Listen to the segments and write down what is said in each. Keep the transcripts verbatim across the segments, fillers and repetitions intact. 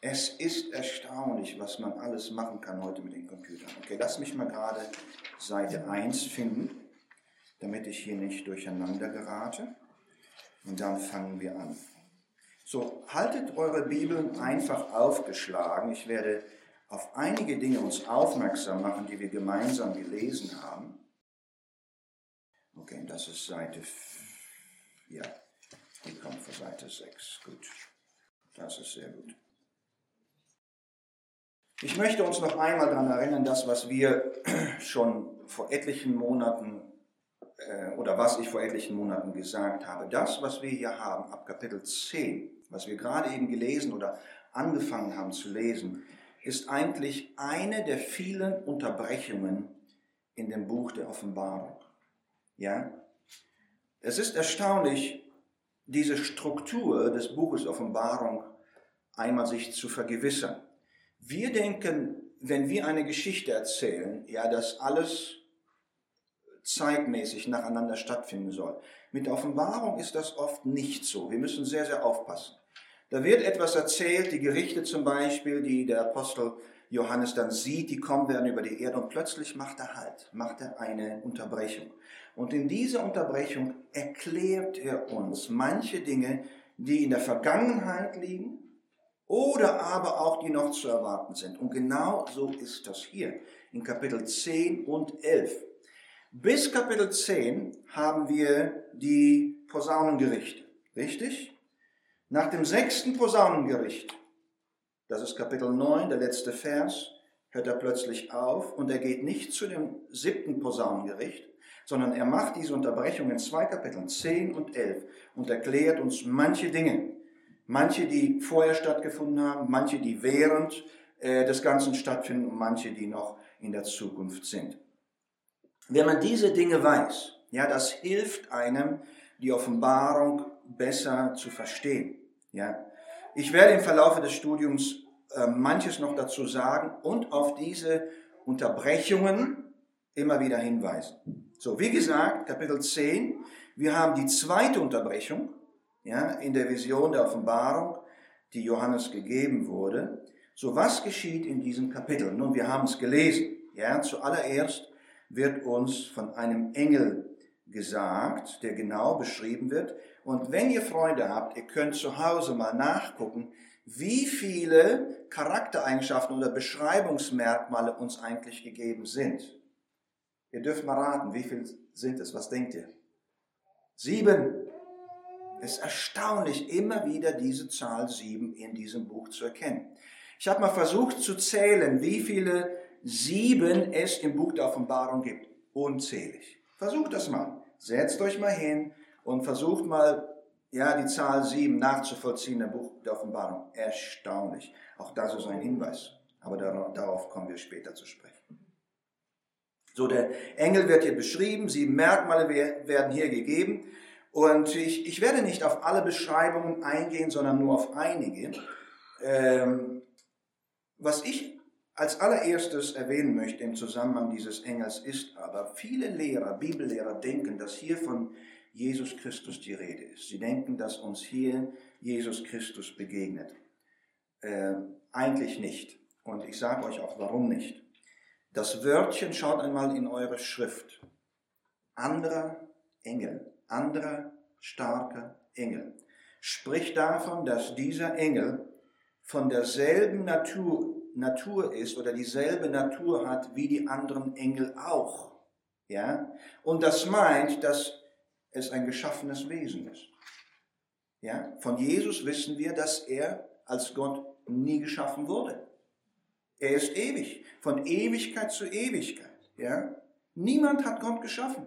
Es ist erstaunlich, was man alles machen kann heute mit den Computern. Okay, lass mich mal gerade Seite eins finden, damit ich hier nicht durcheinander gerate. Und dann fangen wir an. So, haltet eure Bibeln einfach aufgeschlagen. Ich werde auf einige Dinge uns aufmerksam machen, die wir gemeinsam gelesen haben. Okay, das ist Seite, ja, die kommt von Seite sechs. Gut, das ist sehr gut. Ich möchte uns noch einmal daran erinnern, das, was wir schon vor etlichen Monaten äh, oder was ich vor etlichen Monaten gesagt habe. Das, was wir hier haben ab Kapitel zehn, was wir gerade eben gelesen oder angefangen haben zu lesen, ist eigentlich eine der vielen Unterbrechungen in dem Buch der Offenbarung. Ja? Es ist erstaunlich, diese Struktur des Buches Offenbarung einmal sich zu vergewissern. Wir denken, wenn wir eine Geschichte erzählen, ja, dass alles zeitmäßig nacheinander stattfinden soll. Mit der Offenbarung ist das oft nicht so. Wir müssen sehr, sehr aufpassen. Da wird etwas erzählt, die Gerichte zum Beispiel, die der Apostel Johannes dann sieht, die kommen werden über die Erde und plötzlich macht er Halt, macht er eine Unterbrechung. Und in dieser Unterbrechung erklärt er uns manche Dinge, die in der Vergangenheit liegen, oder aber auch die noch zu erwarten sind. Und genau so ist das hier in Kapitel zehn und elf. Bis Kapitel zehn haben wir die Posaunengerichte, richtig? Nach dem sechsten Posaunengericht, das ist Kapitel neun, der letzte Vers, hört er plötzlich auf und er geht nicht zu dem siebten Posaunengericht, sondern er macht diese Unterbrechung in zwei Kapiteln, zehn und elf, und erklärt uns manche Dinge. Manche, die vorher stattgefunden haben, manche, die während äh, des Ganzen stattfinden und manche, die noch in der Zukunft sind. Wenn man diese Dinge weiß, ja, das hilft einem, die Offenbarung besser zu verstehen. Ja. Ich werde im Verlauf des Studiums äh, manches noch dazu sagen und auf diese Unterbrechungen immer wieder hinweisen. So, wie gesagt, Kapitel zehn, wir haben die zweite Unterbrechung, ja, in der Vision der Offenbarung, die Johannes gegeben wurde. So, was geschieht in diesem Kapitel? Nun, wir haben es gelesen. Ja, zuallererst wird uns von einem Engel gesagt, der genau beschrieben wird. Und wenn ihr Freunde habt, ihr könnt zu Hause mal nachgucken, wie viele Charaktereigenschaften oder Beschreibungsmerkmale uns eigentlich gegeben sind. Ihr dürft mal raten, wie viele sind es? Was denkt ihr? Sieben. Es ist erstaunlich, immer wieder diese Zahl sieben in diesem Buch zu erkennen. Ich habe mal versucht zu zählen, wie viele sieben es im Buch der Offenbarung gibt. Unzählig. Versucht das mal. Setzt euch mal hin und versucht mal, ja, die Zahl sieben nachzuvollziehen im Buch der Offenbarung. Erstaunlich. Auch das ist ein Hinweis. Aber darauf kommen wir später zu sprechen. So, der Engel wird hier beschrieben, sieben Merkmale werden hier gegeben. Und ich, ich werde nicht auf alle Beschreibungen eingehen, sondern nur auf einige. Ähm, was ich als allererstes erwähnen möchte im Zusammenhang dieses Engels ist aber, viele Lehrer, Bibellehrer denken, dass hier von Jesus Christus die Rede ist. Sie denken, dass uns hier Jesus Christus begegnet. Äh, eigentlich nicht. Und ich sage euch auch, warum nicht. Das Wörtchen, schaut einmal in eure Schrift. Anderer Engel. Anderer starker Engel. Spricht davon, dass dieser Engel von derselben Natur, Natur ist oder dieselbe Natur hat wie die anderen Engel auch. Ja? Und das meint, dass es ein geschaffenes Wesen ist. Ja? Von Jesus wissen wir, dass er als Gott nie geschaffen wurde. Er ist ewig, von Ewigkeit zu Ewigkeit. Ja? Niemand hat Gott geschaffen.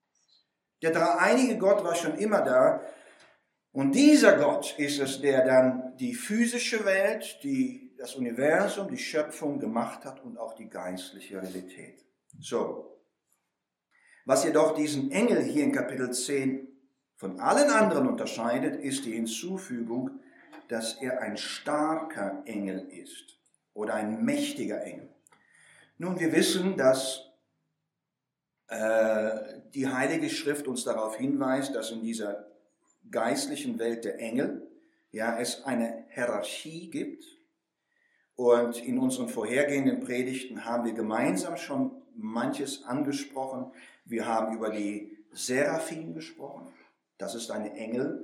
Der dreieinige Gott war schon immer da. Und dieser Gott ist es, der dann die physische Welt, die, das Universum, die Schöpfung gemacht hat und auch die geistliche Realität. So. Was jedoch diesen Engel hier in Kapitel zehn von allen anderen unterscheidet, ist die Hinzufügung, dass er ein starker Engel ist oder ein mächtiger Engel. Nun, wir wissen, dass die Heilige Schrift uns darauf hinweist, dass in dieser geistlichen Welt der Engel ja, es eine Hierarchie gibt. Und in unseren vorhergehenden Predigten haben wir gemeinsam schon manches angesprochen. Wir haben über die Seraphim gesprochen. Das ist eine Engelart.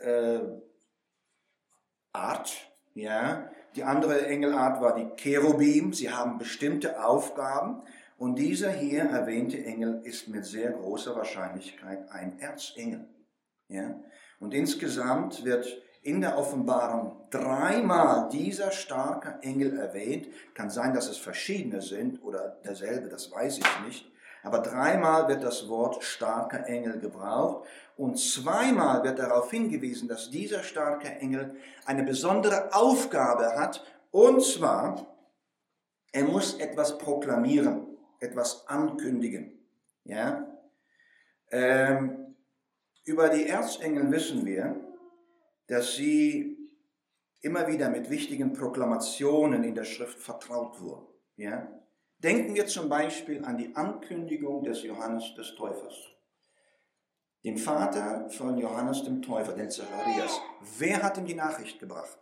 Äh, ja. Die andere Engelart war die Cherubim. Sie haben bestimmte Aufgaben. Und dieser hier erwähnte Engel ist mit sehr großer Wahrscheinlichkeit ein Erzengel. Ja. Und insgesamt wird in der Offenbarung dreimal dieser starke Engel erwähnt. Kann sein, dass es verschiedene sind oder derselbe, das weiß ich nicht. Aber dreimal wird das Wort starker Engel gebraucht und zweimal wird darauf hingewiesen, dass dieser starke Engel eine besondere Aufgabe hat. Und zwar, er muss etwas proklamieren, etwas ankündigen. Ja? Ähm, über die Erzengel wissen wir, dass sie immer wieder mit wichtigen Proklamationen in der Schrift vertraut wurden. Ja? Denken wir zum Beispiel an die Ankündigung des Johannes des Täufers, dem Vater von Johannes dem Täufer, den Zacharias. Wer hat ihm die Nachricht gebracht?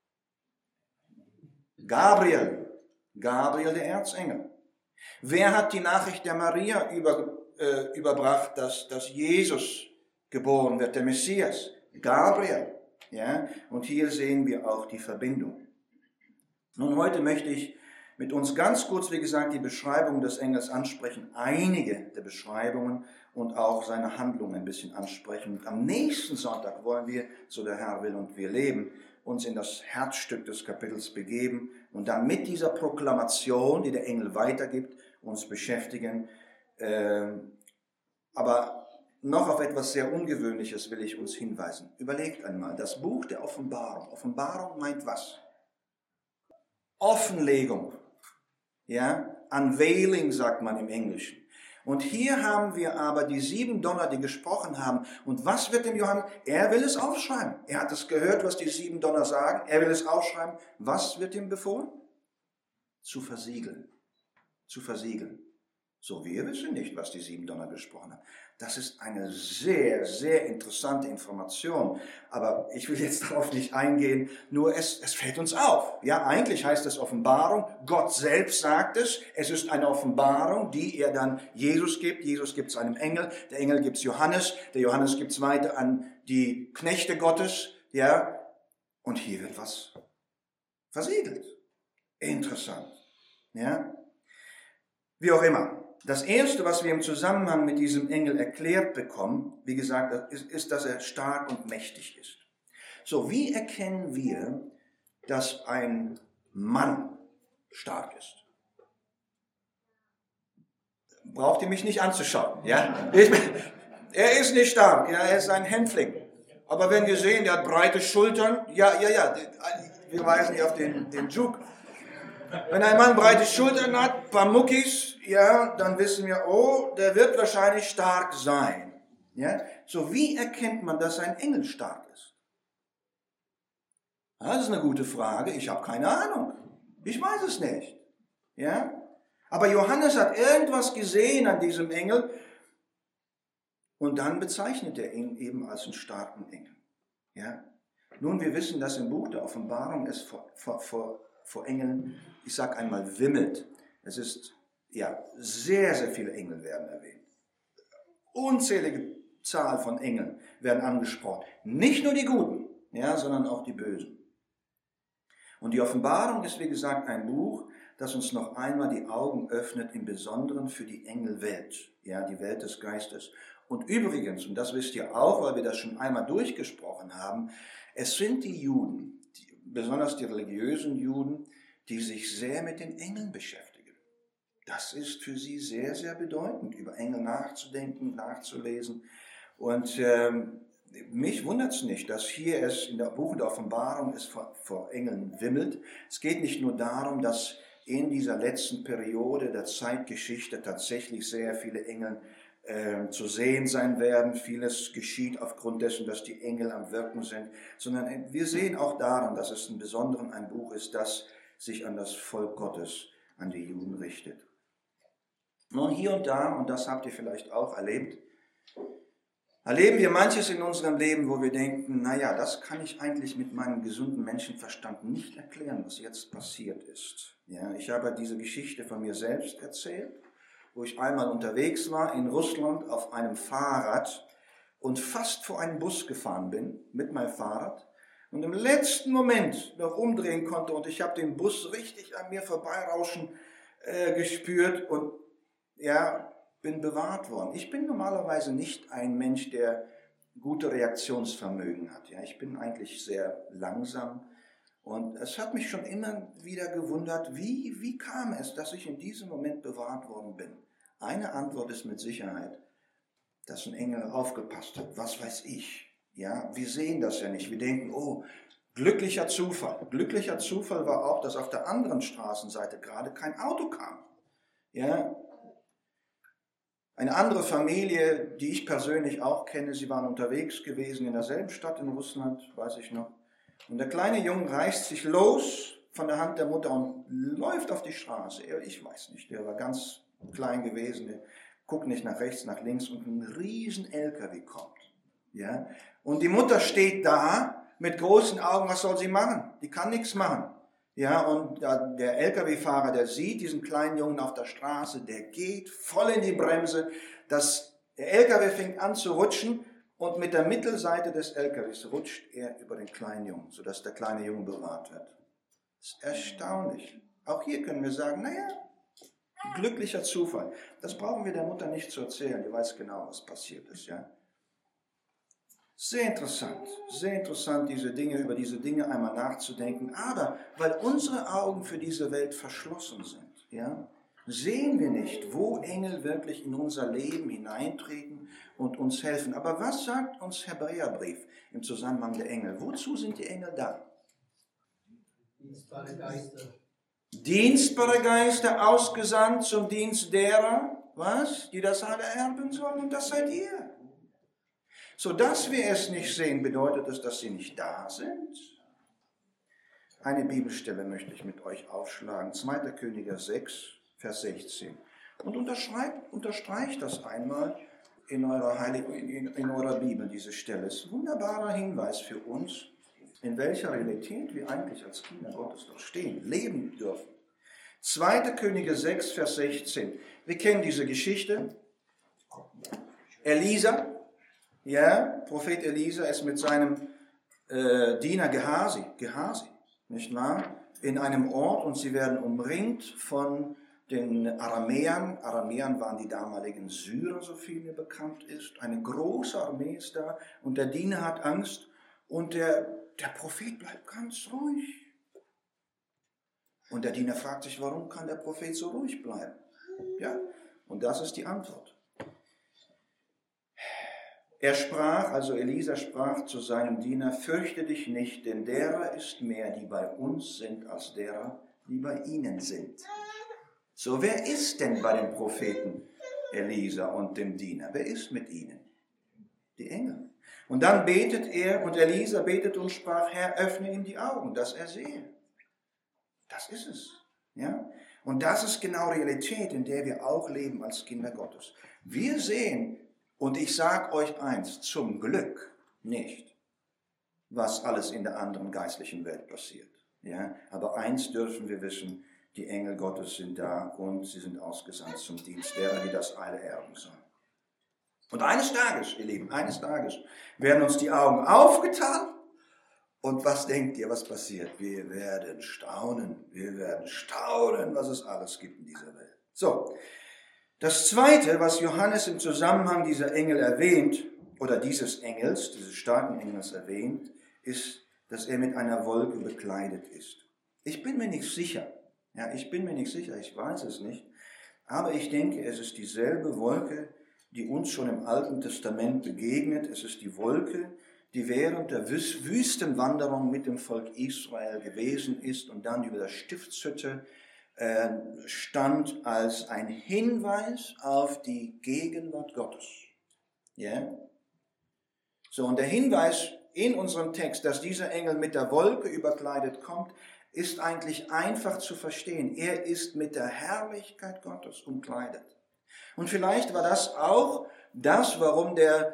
Gabriel, Gabriel der Erzengel. Wer hat die Nachricht der Maria über, äh, überbracht, dass, dass Jesus geboren wird, der Messias? Gabriel. Ja, und hier sehen wir auch die Verbindung. Nun, heute möchte ich mit uns ganz kurz, wie gesagt, die Beschreibung des Engels ansprechen, einige der Beschreibungen und auch seine Handlung ein bisschen ansprechen. Und am nächsten Sonntag wollen wir, so der Herr will und wir leben, uns in das Herzstück des Kapitels begeben und dann mit dieser Proklamation, die der Engel weitergibt, uns beschäftigen. Aber noch auf etwas sehr Ungewöhnliches will ich uns hinweisen. Überlegt einmal, das Buch der Offenbarung. Offenbarung meint was? Offenlegung. Ja, Unveiling sagt man im Englischen. Und hier haben wir aber die sieben Donner, die gesprochen haben. Und was wird dem Johannes? Er will es aufschreiben. Er hat es gehört, was die sieben Donner sagen. Er will es aufschreiben. Was wird ihm befohlen? Zu versiegeln. Zu versiegeln. So, wir wissen nicht, was die sieben Donner gesprochen haben. Das ist eine sehr, sehr interessante Information. Aber ich will jetzt darauf nicht eingehen, nur es, es fällt uns auf. Ja, eigentlich heißt es Offenbarung. Gott selbst sagt es. Es ist eine Offenbarung, die er dann Jesus gibt. Jesus gibt es einem Engel. Der Engel gibt es Johannes. Der Johannes gibt es weiter an die Knechte Gottes. Ja, und hier wird was versiegelt. Interessant. Ja, wie auch immer. Das Erste, was wir im Zusammenhang mit diesem Engel erklärt bekommen, wie gesagt, ist, ist, dass er stark und mächtig ist. So, wie erkennen wir, dass ein Mann stark ist? Braucht ihr mich nicht anzuschauen, ja? Ich, er ist nicht stark, ja, er ist ein Hänfling. Aber wenn wir sehen, der hat breite Schultern, ja, ja, ja, wir weisen hier auf den, den Juke. Wenn ein Mann breite Schultern hat, ein paar Muckis, ja, dann wissen wir, oh, der wird wahrscheinlich stark sein. Ja? So, wie erkennt man, dass ein Engel stark ist? Das ist eine gute Frage. Ich habe keine Ahnung. Ich weiß es nicht. Ja? Aber Johannes hat irgendwas gesehen an diesem Engel und dann bezeichnet er ihn eben als einen starken Engel. Ja? Nun, wir wissen, dass im Buch der Offenbarung es vor, vor, vor vor Engeln, ich sage einmal, wimmelt. Es ist, ja, sehr, sehr viele Engel werden erwähnt. Unzählige Zahl von Engeln werden angesprochen. Nicht nur die Guten, ja, sondern auch die Bösen. Und die Offenbarung ist, wie gesagt, ein Buch, das uns noch einmal die Augen öffnet, im Besonderen für die Engelwelt, ja, die Welt des Geistes. Und übrigens, und das wisst ihr auch, weil wir das schon einmal durchgesprochen haben, es sind die Juden, besonders die religiösen Juden, die sich sehr mit den Engeln beschäftigen. Das ist für sie sehr, sehr bedeutend, über Engel nachzudenken, nachzulesen. Und ähm, mich wundert es nicht, dass hier es in der Buch der Offenbarung es vor, vor Engeln wimmelt. Es geht nicht nur darum, dass in dieser letzten Periode der Zeitgeschichte tatsächlich sehr viele Engel äh, zu sehen sein werden. Vieles geschieht aufgrund dessen, dass die Engel am Wirken sind, sondern wir sehen auch daran, dass es im Besonderen ein Buch ist, das sich an das Volk Gottes, an die Juden richtet. Nun hier und da, und das habt ihr vielleicht auch erlebt, erleben wir manches in unserem Leben, wo wir denken, naja, das kann ich eigentlich mit meinem gesunden Menschenverstand nicht erklären, was jetzt passiert ist. Ja, ich habe diese Geschichte von mir selbst erzählt, wo ich einmal unterwegs war in Russland auf einem Fahrrad und fast vor einen Bus gefahren bin mit meinem Fahrrad und im letzten Moment noch umdrehen konnte und ich habe den Bus richtig an mir vorbeirauschen äh, gespürt und ja, bin bewahrt worden. Ich bin normalerweise nicht ein Mensch, der gute Reaktionsvermögen hat. Ja, ich bin eigentlich sehr langsam und es hat mich schon immer wieder gewundert, wie, wie kam es, dass ich in diesem Moment bewahrt worden bin. Eine Antwort ist mit Sicherheit, dass ein Engel aufgepasst hat. Was weiß ich? Ja, wir sehen das ja nicht. Wir denken, oh, glücklicher Zufall. Glücklicher Zufall war auch, dass auf der anderen Straßenseite gerade kein Auto kam. Ja, eine andere Familie, die ich persönlich auch kenne, sie waren unterwegs gewesen in derselben Stadt in Russland, weiß ich noch. Und der kleine Junge reißt sich los von der Hand der Mutter und läuft auf die Straße. Er, ich weiß nicht, der war ganz klein gewesen, der guckt nicht nach rechts, nach links und ein riesen L K W kommt. Ja? Und die Mutter steht da mit großen Augen, was soll sie machen? Die kann nichts machen. Ja, und der L K W-Fahrer, der sieht diesen kleinen Jungen auf der Straße, der geht voll in die Bremse. Das, der L K W fängt an zu rutschen und mit der Mittelseite des L K Ws rutscht er über den kleinen Jungen, sodass der kleine Junge bewahrt wird. Das ist erstaunlich. Auch hier können wir sagen, naja, glücklicher Zufall. Das brauchen wir der Mutter nicht zu erzählen, die weiß genau, was passiert ist. Ja? Sehr interessant, sehr interessant, diese Dinge, über diese Dinge einmal nachzudenken. Aber weil unsere Augen für diese Welt verschlossen sind, ja, sehen wir nicht, wo Engel wirklich in unser Leben hineintreten und uns helfen. Aber was sagt uns Hebräerbrief im Zusammenhang der Engel? Wozu sind die Engel da? Dienstbare Geister. Dienstbare Geister ausgesandt zum Dienst derer, was? Die das alle erben sollen, und das seid ihr. So dass wir es nicht sehen, bedeutet es, dass sie nicht da sind? Eine Bibelstelle möchte ich mit euch aufschlagen. zweiter Könige sechs, Vers sechzehn. Und unterschreibt, unterstreicht das einmal in eurer, Heilig, in, in eurer Bibel, diese Stelle. Es ist ein wunderbarer Hinweis für uns, in welcher Realität wir eigentlich als Kinder Gottes doch stehen, leben dürfen. zweiter Könige sechs, Vers sechzehn. Wir kennen diese Geschichte. Elisa, ja, Prophet Elisa ist mit seinem äh, Diener Gehasi, Gehasi, nicht wahr, in einem Ort und sie werden umringt von den Aramäern. Aramäern waren die damaligen Syrer, so viel mir bekannt ist. Eine große Armee ist da und der Diener hat Angst und der, der Prophet bleibt ganz ruhig. Und der Diener fragt sich, warum kann der Prophet so ruhig bleiben? Ja, und das ist die Antwort. Er sprach, also Elisa sprach zu seinem Diener, fürchte dich nicht, denn derer ist mehr, die bei uns sind, als derer, die bei ihnen sind. So, wer ist denn bei dem Propheten Elisa und dem Diener? Wer ist mit ihnen? Die Engel. Und dann betet er, und Elisa betet und sprach, Herr, öffne ihm die Augen, dass er sehe. Das ist es. Ja? Und das ist genau Realität, in der wir auch leben als Kinder Gottes. Wir sehen, und ich sage euch eins, zum Glück nicht, was alles in der anderen geistlichen Welt passiert. Ja? Aber eins dürfen wir wissen, die Engel Gottes sind da und sie sind ausgesandt zum Dienst derer, die das alle erben sollen. Und eines Tages, ihr Lieben, eines Tages werden uns die Augen aufgetan. Und was denkt ihr, was passiert? Wir werden staunen, wir werden staunen, was es alles gibt in dieser Welt. So, das Zweite, was Johannes im Zusammenhang dieser Engel erwähnt, oder dieses Engels, dieses starken Engels erwähnt, ist, dass er mit einer Wolke bekleidet ist. Ich bin mir nicht sicher, ja, ich bin mir nicht sicher, ich weiß es nicht, aber ich denke, es ist dieselbe Wolke, die uns schon im Alten Testament begegnet. Es ist die Wolke, die während der Wüstenwanderung mit dem Volk Israel gewesen ist und dann über der Stiftshütte äh, stand als ein Hinweis auf die Gegenwart Gottes. Ja? So, und der Hinweis in unserem Text, dass dieser Engel mit der Wolke überkleidet kommt, ist eigentlich einfach zu verstehen. Er ist mit der Herrlichkeit Gottes umkleidet. Und vielleicht war das auch das, warum der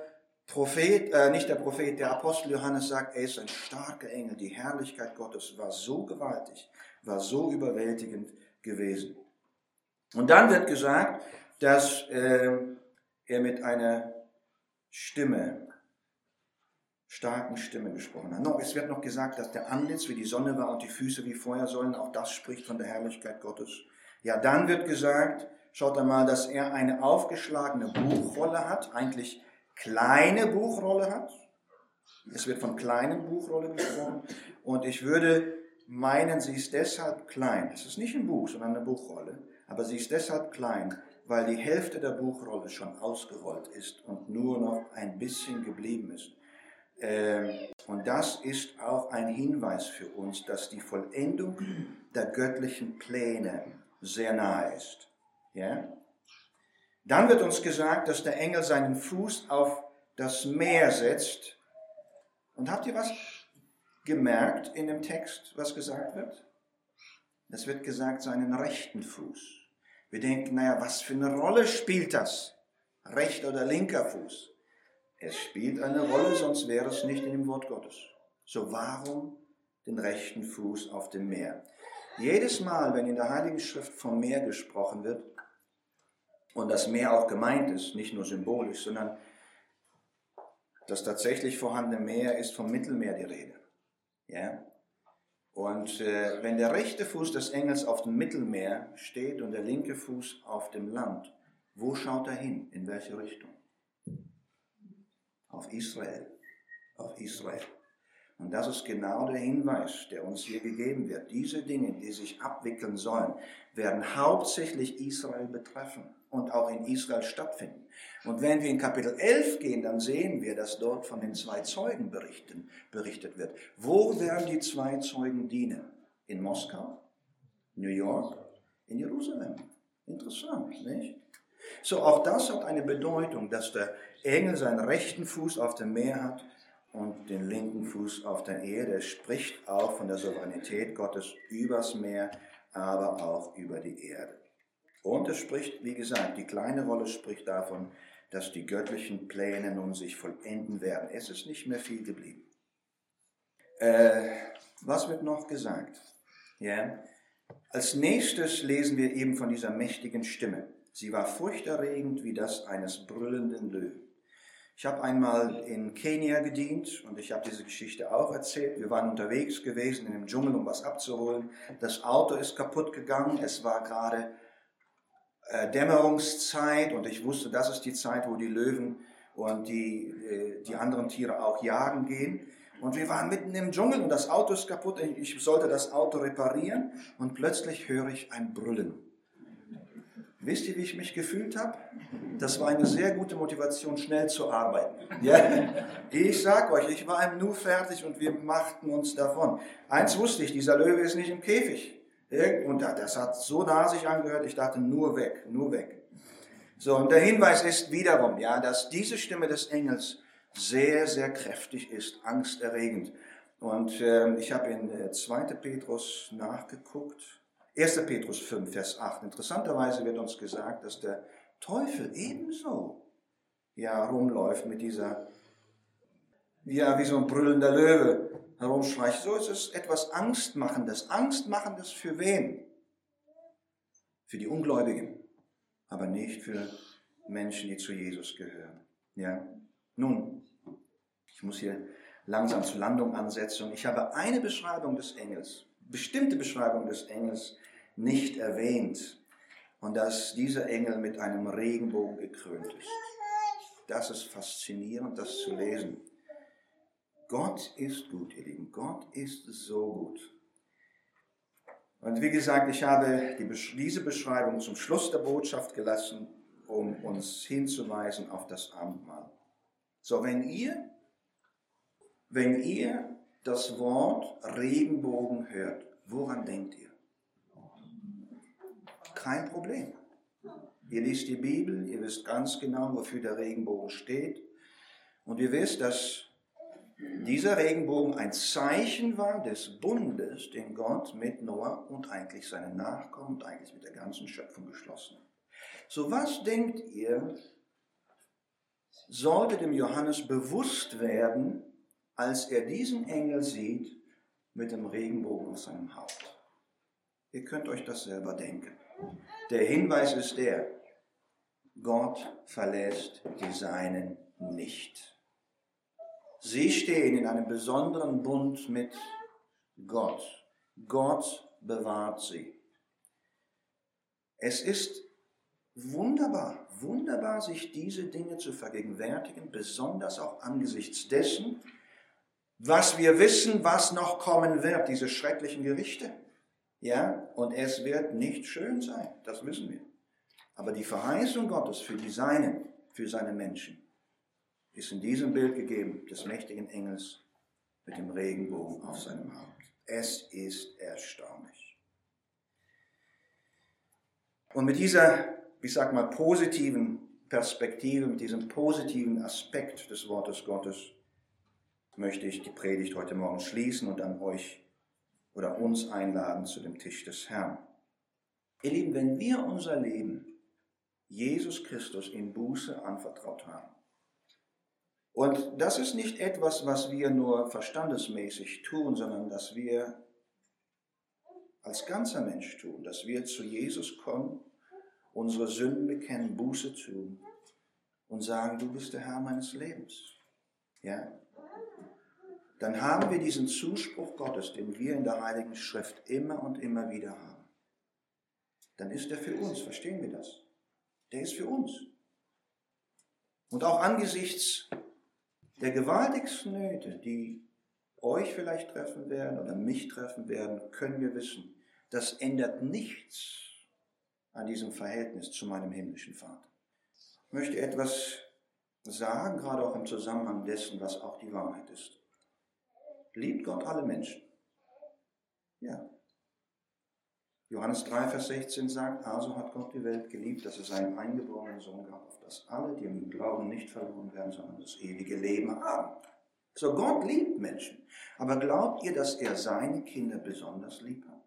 Prophet, äh, nicht der Prophet, der Apostel Johannes sagt, er ist ein starker Engel. Die Herrlichkeit Gottes war so gewaltig, war so überwältigend gewesen. Und dann wird gesagt, dass äh, er mit einer Stimme, starken Stimme gesprochen hat. No, es wird noch gesagt, dass der Antlitz wie die Sonne war und die Füße wie Feuersäulen. Auch das spricht von der Herrlichkeit Gottes. Ja, dann wird gesagt, schaut einmal, dass er eine aufgeschlagene Buchrolle hat, eigentlich kleine Buchrolle hat. Es wird von kleinen Buchrolle gesprochen. Und ich würde meinen, sie ist deshalb klein. Es ist nicht ein Buch, sondern eine Buchrolle. Aber sie ist deshalb klein, weil die Hälfte der Buchrolle schon ausgerollt ist und nur noch ein bisschen geblieben ist. Und das ist auch ein Hinweis für uns, dass die Vollendung der göttlichen Pläne sehr nahe ist. Ja? Dann wird uns gesagt, dass der Engel seinen Fuß auf das Meer setzt. Und habt ihr was gemerkt in dem Text, was gesagt wird? Es wird gesagt, seinen rechten Fuß. Wir denken, naja, was für eine Rolle spielt das? Rechter oder linker Fuß? Es spielt eine Rolle, sonst wäre es nicht in dem Wort Gottes. So warum den rechten Fuß auf dem Meer? Jedes Mal, wenn in der Heiligen Schrift vom Meer gesprochen wird, und das Meer auch gemeint ist, nicht nur symbolisch, sondern das tatsächlich vorhandene Meer ist vom Mittelmeer die Rede. Ja? Und äh, wenn der rechte Fuß des Engels auf dem Mittelmeer steht und der linke Fuß auf dem Land, wo schaut er hin? In welche Richtung? Auf Israel. Auf Israel. Und das ist genau der Hinweis, der uns hier gegeben wird. Diese Dinge, die sich abwickeln sollen, werden hauptsächlich Israel betreffen und auch in Israel stattfinden. Und wenn wir in Kapitel elf gehen, dann sehen wir, dass dort von den zwei Zeugen berichten, berichtet wird. Wo werden die zwei Zeugen dienen? In Moskau? New York? In Jerusalem? Interessant, nicht? So, auch das hat eine Bedeutung, dass der Engel seinen rechten Fuß auf dem Meer hat und den linken Fuß auf der Erde. Er spricht auch von der Souveränität Gottes übers Meer, aber auch über die Erde. Und es spricht, wie gesagt, die kleine Rolle spricht davon, dass die göttlichen Pläne nun sich vollenden werden. Es ist nicht mehr viel geblieben. Äh, was wird noch gesagt? Ja. Als nächstes lesen wir eben von dieser mächtigen Stimme. Sie war furchterregend wie das eines brüllenden Löwen. Ich habe einmal in Kenia gedient und ich habe diese Geschichte auch erzählt. Wir waren unterwegs gewesen in dem Dschungel, um was abzuholen. Das Auto ist kaputt gegangen. Es war gerade äh, Dämmerungszeit und ich wusste, das ist die Zeit, wo die Löwen und die, äh, die anderen Tiere auch jagen gehen. Und wir waren mitten im Dschungel und das Auto ist kaputt. Ich sollte das Auto reparieren und plötzlich höre ich ein Brüllen. Wisst ihr, wie ich mich gefühlt habe? Das war eine sehr gute Motivation, schnell zu arbeiten. Ja? Ich sag euch, ich war im Nu fertig und wir machten uns davon. Eins wusste ich, dieser Löwe ist nicht im Käfig. Und das hat so nah sich angehört, ich dachte, nur weg, nur weg. So, und der Hinweis ist wiederum, ja, dass diese Stimme des Engels sehr, sehr kräftig ist, angsterregend. Und äh, ich habe in äh, zweiter Petrus nachgeguckt. erster Petrus fünf, Vers acht. Interessanterweise wird uns gesagt, dass der Teufel ebenso ja, rumläuft mit dieser, ja, wie so ein brüllender Löwe herumschreit. So ist es etwas Angstmachendes. Angstmachendes für wen? Für die Ungläubigen, aber nicht für Menschen, die zu Jesus gehören. Ja? Nun, ich muss hier langsam zur Landung ansetzen. Ich habe eine Beschreibung des Engels, bestimmte Beschreibung des Engels nicht erwähnt. Und dass dieser Engel mit einem Regenbogen gekrönt ist. Das ist faszinierend, das zu lesen. Gott ist gut, ihr Lieben. Gott ist so gut. Und wie gesagt, ich habe die, diese Beschreibung zum Schluss der Botschaft gelassen, um uns hinzuweisen auf das Abendmahl. So, wenn ihr, wenn ihr das Wort Regenbogen hört, woran denkt ihr? Kein Problem. Ihr liest die Bibel, ihr wisst ganz genau, wofür der Regenbogen steht. Und ihr wisst, dass dieser Regenbogen ein Zeichen war des Bundes, den Gott mit Noah und eigentlich seinen Nachkommen und eigentlich mit der ganzen Schöpfung geschlossen hat. So, was denkt ihr, sollte dem Johannes bewusst werden, als er diesen Engel sieht mit dem Regenbogen auf seinem Haupt. Ihr könnt euch das selber denken. Der Hinweis ist der: Gott verlässt die Seinen nicht. Sie stehen in einem besonderen Bund mit Gott. Gott bewahrt sie. Es ist wunderbar, wunderbar, sich diese Dinge zu vergegenwärtigen, besonders auch angesichts dessen, was wir wissen, was noch kommen wird, diese schrecklichen Gerichte. Ja, und es wird nicht schön sein, das wissen wir. Aber die Verheißung Gottes für die Seinen, für seine Menschen, ist in diesem Bild gegeben, des mächtigen Engels mit dem Regenbogen auf seinem Haupt. Es ist erstaunlich. Und mit dieser, ich sag mal, positiven Perspektive, mit diesem positiven Aspekt des Wortes Gottes, möchte ich die Predigt heute Morgen schließen und dann euch oder uns einladen zu dem Tisch des Herrn. Ihr Lieben, wenn wir unser Leben Jesus Christus in Buße anvertraut haben, und das ist nicht etwas, was wir nur verstandesmäßig tun, sondern dass wir als ganzer Mensch tun, dass wir zu Jesus kommen, unsere Sünden bekennen, Buße tun und sagen, du bist der Herr meines Lebens. Ja? Dann haben wir diesen Zuspruch Gottes, den wir in der Heiligen Schrift immer und immer wieder haben. Dann ist er für uns, verstehen wir das? Der ist für uns. Und auch angesichts der gewaltigsten Nöte, die euch vielleicht treffen werden oder mich treffen werden, können wir wissen, das ändert nichts an diesem Verhältnis zu meinem himmlischen Vater. Ich möchte etwas sagen, gerade auch im Zusammenhang dessen, was auch die Wahrheit ist. Liebt Gott alle Menschen? Ja. Johannes drei, Vers sechzehn sagt, also hat Gott die Welt geliebt, dass er seinen eingeborenen Sohn gab, auf dass alle, die im Glauben nicht verloren werden, sondern das ewige Leben haben. So, Gott liebt Menschen. Aber glaubt ihr, dass er seine Kinder besonders lieb hat?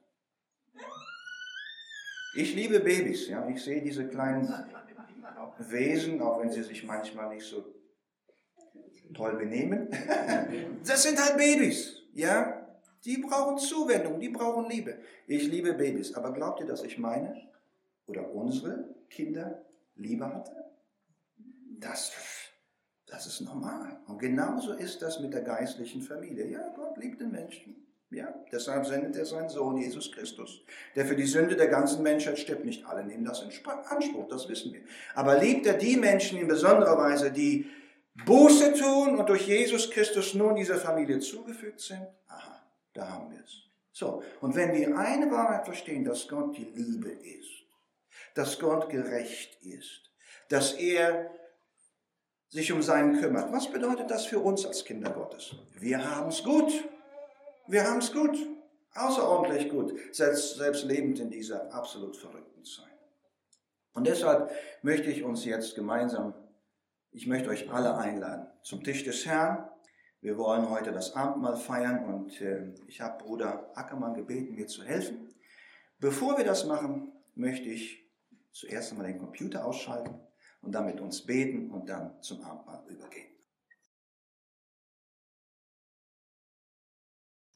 Ich liebe Babys, ja. Ich sehe diese kleinen Wesen, auch wenn sie sich manchmal nicht so toll benehmen. Das sind halt Babys, ja. Die brauchen Zuwendung, die brauchen Liebe. Ich liebe Babys, aber glaubt ihr, dass ich meine oder unsere Kinder Liebe hatte? Das, das ist normal. Und genauso ist das mit der geistlichen Familie. Ja, Gott liebt den Menschen. Ja, deshalb sendet er seinen Sohn Jesus Christus, der für die Sünde der ganzen Menschheit stirbt. Nicht alle nehmen das in Anspruch, das wissen wir. Aber liebt er die Menschen in besonderer Weise, die Buße tun und durch Jesus Christus nun dieser Familie zugefügt sind? Aha. Da haben wir es. So, und wenn wir eine Wahrheit verstehen, dass Gott die Liebe ist, dass Gott gerecht ist, dass er sich um seinen kümmert, was bedeutet das für uns als Kinder Gottes? Wir haben es gut. Wir haben es gut. Außerordentlich gut. Selbst, selbst lebend in dieser absolut verrückten Zeit. Und deshalb möchte ich uns jetzt gemeinsam, ich möchte euch alle einladen zum Tisch des Herrn. Wir wollen heute das Abendmahl feiern und äh, ich habe Bruder Ackermann gebeten, mir zu helfen. Bevor wir das machen, möchte ich zuerst einmal den Computer ausschalten und dann mit uns beten und dann zum Abendmahl übergehen.